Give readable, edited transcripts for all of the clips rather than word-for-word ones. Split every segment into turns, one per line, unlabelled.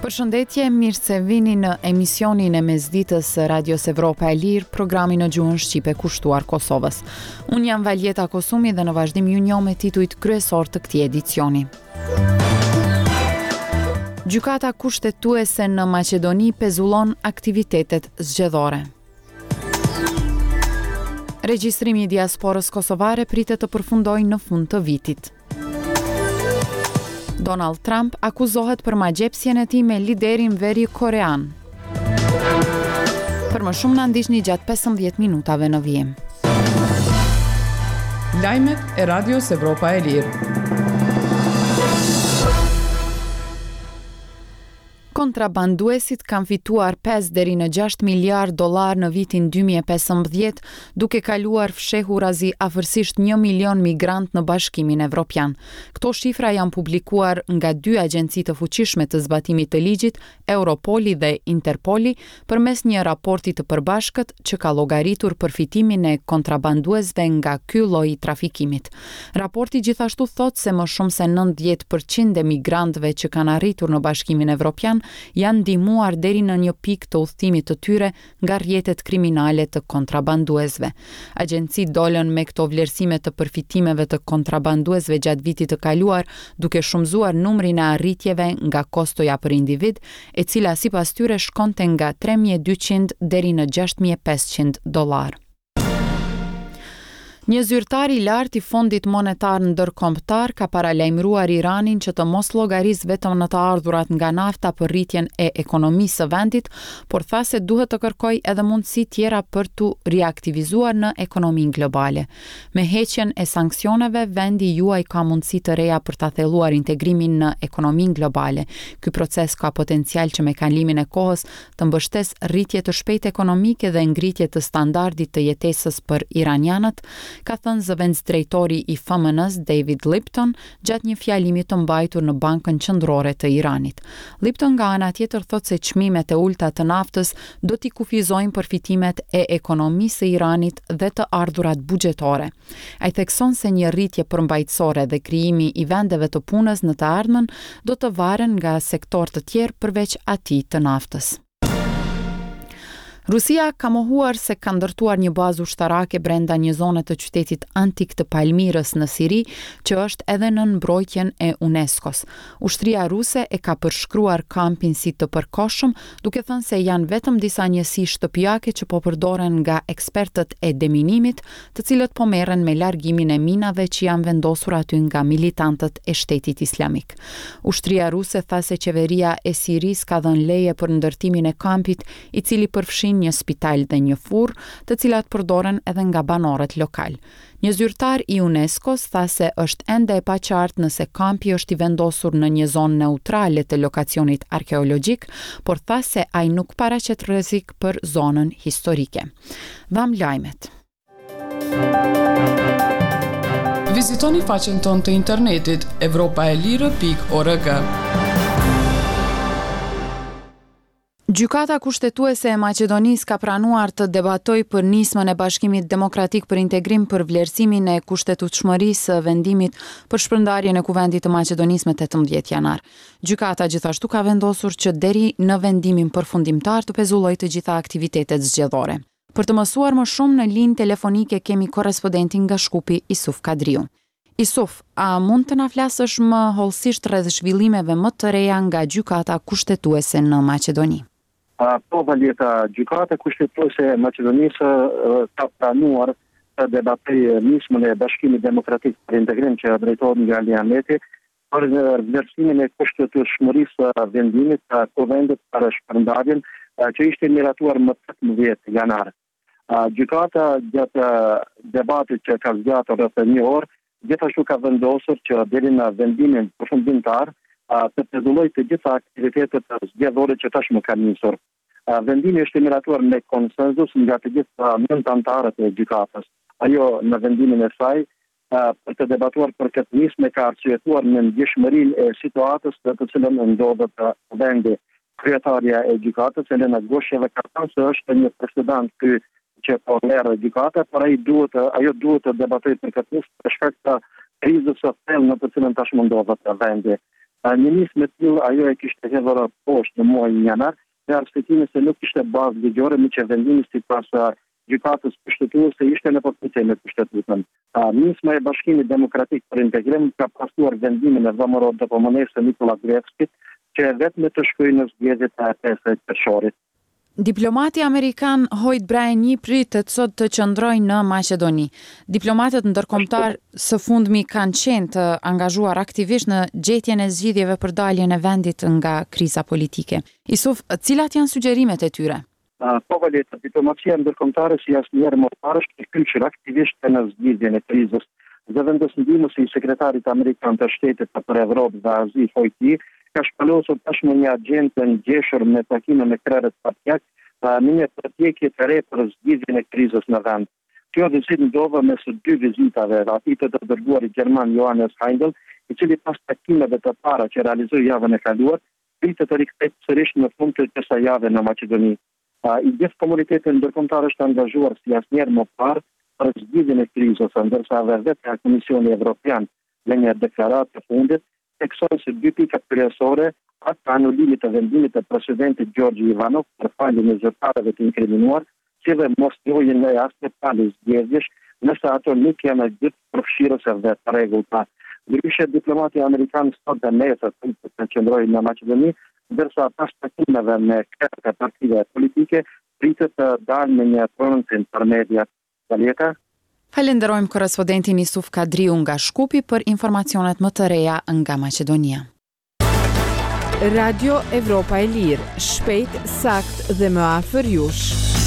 Përshëndetje, mirë se vini në emisionin e mesditës Radios Evropa e Lirë, programin në gjuhën shqipe kushtuar Kosovës. Unë jam Valjeta Kosumi dhe në vazhdim ju njoh me titujt kryesor të këtij edicioni. Gjykata kushtetuese në Maqedoni pezullon aktivitetet zgjedhore. Regjistrimi i diasporës kosovare pritet të përfundojë në fund të vitit. Donald Trump akuzohet për magjepsjen e tij me liderin verikorean. Për më shumë na ndiqni gjatë 15 minutave në vijim.
Lajmet e Radios Evropa e Lirë.
Kontrabanduesit kanë fituar 5 deri në 6 miliard dollar në vitin 2015, duke kaluar fshehurazi afërsisht 1 milion migrant në Bashkimin Evropian. Këto shifra janë publikuar nga dy agjenci të fuqishme të zbatimit të ligjit, Europoli dhe Interpoli, përmes një raporti të përbashkët që ka llogaritur përfitimin e kontrabanduesve nga ky lloj trafikimit. Raporti gjithashtu thotë se më shumë se 90% e migrantëve që kanë arritur në Bashkimin Evropian janë ndihmuar deri në një pikë të udhëtimit të tyre nga rrjetet kriminale të kontrabanduesve. Agjencitë dolën me këto vlerësime të përfitimeve të kontrabanduesve gjatë vitit të kaluar, duke shumëzuar numrin e arritjeve nga kostoja për individ, e cila sipas tyre shkonte nga 3.200 deri në 6.500 dollar. Një zyrtar i lartë i Fondit Monetar Ndërkombëtar ka paralajmëruar Iranin që të mos llogarisë vetëm në të ardhurat nga nafta për rritjen e ekonomisë së vendit, por tha se duhet të kërkojë edhe mundësi tjera për tu riaktivizuar në ekonominë globale. Me heqjen e sanksioneve, vendi juaj ka mundësi të reja për ta thelluar integrimin në ekonominë globale. Ky proces ka potencial që me kalimin e kohës të mbështesë rritje të shpejtë ekonomike dhe ngritje të standardit të jetesës për iranianët, ka thënë zëvendësdrejtori i FMN-s David Lipton gjatë një fjalimi të mbajtur në Bankën Qendrore të Iranit. Lipton nga ana tjetër thotë se çmimet e ulta të naftës do t'i kufizojnë përfitimet e ekonomisë së Iranit dhe të ardhurat buxhetore. Ai thekson se një rritje përmbajtësore dhe krijimi i vendeve të punës në të ardhmen do të varen nga sektor të tjerë përveç atij të naftës. Rusia ka mohuar se ka ndërtuar një bazë ushtarake brenda një zone të qytetit antik të Palmirës në Siri, që është edhe në mbrojtjen e UNESCO-s. Ushtria ruse e ka përshkruar kampin si të përkohshëm, duke thënë se janë vetëm disa njësi shtëpiake që po përdoren nga ekspertët e deminimit, të cilët po merren me largimin e minave që janë vendosur aty nga militantët e Shtetit Islamik. Ushtria ruse tha se qeveria e Siris ka dhënë leje për ndërtimin e kampit, i cili përfshin një spital dhe një furr, të cilat përdoren edhe nga banorët lokal. Një zyrtar i UNESCO-s tha se është ende e paqartë nëse kampi është i vendosur në një zonë neutrale të lokacionit arkeologjik, por tha se ai nuk paraqet rrezik për zonën historike. Dham lajmet.
Vizitoni faqen tonë të internetit evropaelire.org.
Gjykata kushtetuese e Maqedonisë ka pranuar të debatojë për nismën e Bashkimit Demokratik për Integrim për vlerësimin e kushtetutshmërisë së vendimit për shpërndarjen e kuvendit të Maqedonisë më 18 janar. Gjykata gjithashtu ka vendosur që deri në vendimin përfundimtar të pezullojë të gjitha aktivitetet zgjedhore. Për të mësuar më shumë në linjë telefonike kemi korrespondentin nga Shkupi, Isuf Kadriu. Isuf, a mund të na flasësh më hollësisht rreth zhvillimeve më të reja nga gjykata kushtetuese në Maqedoni?
Po, Valjeta, gjykata kushtetuese e Maqedonisë ka pranuar të debatojë nismën e Bashkimit Demokratik për Integrim që drejtohet nga Alianeti për vlerësimin e kushtetutshmërisë së vendimit të kuvendit për shpërndarjen që ishte miratuar më 18 janar. Gjykata gjatë debatit që ka zgjatur rreth një orë, gjithashtu ka vendosur që deri në vendimin përfundimtar të pezullojë të gjitha aktivitetet zgjedhore që tashmë kanë nisur. Vendimi është miratuar me konsenzus nga të gjitha nëntë anëtarët e gjykatës. Ajo në vendimin e saj për të debatuar për këtë nismë ka arsyetuar në ndjeshmërinë e situatës të cilën ndodhet vendi. Kryetaria e gjykatës, Elena Gosheva, ka thënë se është një precedent ky që po merr gjykata, por ajo duhet të debatojë për këtë nismë për shkak të krizës së thellë në të cilën tashmë ndodhet vendi. Një nismë të tillë ajo e kishte hedhur poshtë në muajin janar, me arsyetimin se nuk kishte bazë ligjore, me që vendimi sipas gjykatës kushtetuese ishte në përputhje me kushtetutën. Nisma e Bashkimit Demokratik për Integrim ka pasuar vendimin e zëmërodhëpomonesë Nikola Gruevskit, që vetëm të shkojë në zgjedhjet e 5 qershorit.
Diplomati amerikan Hoyt Bryan pritet sot të qëndrojë në Maqedoni. Diplomatët ndërkombëtar së fundmi kanë qenë të angazhuar aktivisht në gjetjen e zgjidhjeve për daljen e vendit nga kriza politike. Isuf, cilat janë sugjerimet e tyre?
Diplomacia ndërkombëtare si asnjëherë më parë është kyçur aktivisht në zgjidhjen e krizës. Zëvendës ndihmësi i sekretarit amerikan të shtetit për Evropë dhe Azi Hoyti ka shpalosur tashmë një agjendë të ngjeshur me takime me krerët partijak në një strategji të re për zgjidhjen e krizës në vend. Kjo vizitë ndodha mes dy vizitave, atij të dërguarit gjerman Johannes Heindel, i cili pas takimeve të para që realizoi javën e kaluar, pritet të rikthehet sërish në fund të kësaj jave në Maqedoni. I gjithë komuniteti ndërkombëtar është angazhuar si asnjëherë më parë për zgjidhjen e krizës, ndërsa vetë Komisioni Evropian në një deklaratë të fundit theksoi se dy pikat kryesore, ata anulimit të vendimit të presidentit Gjorgji Ivanov për faljen e zyrtarëve të inkriminuar, si dhe mos lojën e asnjë palë zgjedhjesh, nëse ato nuk janë gjithë përfshirëse dhe të rregullta. Ndryshe, diplomati amerikan sot dhe nesër të qëndrojë në Maqedoni, ndërsa pas takimeve me krerët e partive politike, pritet të dalë në një prononcim për mediat. Valieta?
Falenderojmë korrespondentin Isuf Kadriu nga Shkupi për informacionet më të reja nga Maqedonia.
Radio Evropa e Lirë, shpejt, sakt dhe më afër jush.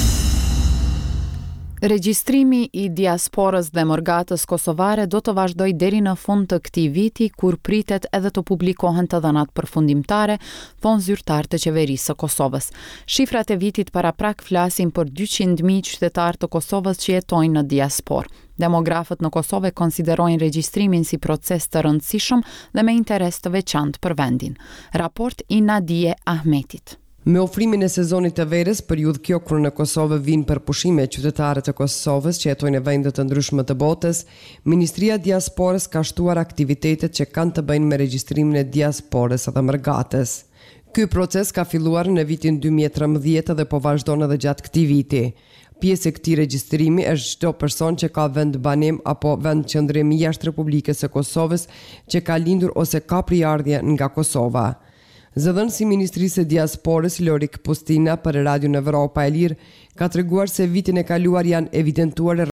Regjistrimi i diasporës dhe mërgatës kosovare do të vazhdoj deri në fund të këtij viti, kur pritet edhe të publikohen të dhënat përfundimtare, thonë zyrtar të qeverisë së Kosovës. Shifrat e vitit paraprak flasin për 200.000 qytetarë të Kosovës që jetojnë në diasporë. Demografët në Kosovë konsiderojnë regjistrimin si proces të rëndësishëm dhe me interes të veçantë për vendin. Raport i Nadije Ahmetit.
Me ofrimin e sezonit të verës, periudhë kjo kur në Kosovë vinë për pushime qytetarët e Kosovës që jetojnë në vende të ndryshme të botës, Ministria e Diasporës ka shtuar aktivitetet që kanë të bëjnë me regjistrimin e diasporës dhe mërgatës. Ky proces ka filluar në vitin 2013 dhe po vazhdon edhe gjatë këtij viti. Pjesë e këtij regjistrimi është çdo person që ka vend banim apo vend qëndrimi jashtë Republikës së Kosovës që ka lindur ose ka prijardhje nga Kosova. Zëdhënësi i Ministrisë së Diasporës Lorik Pustina për Radio Evropa e Lirë ka treguar se vitin e kaluar janë evidentuar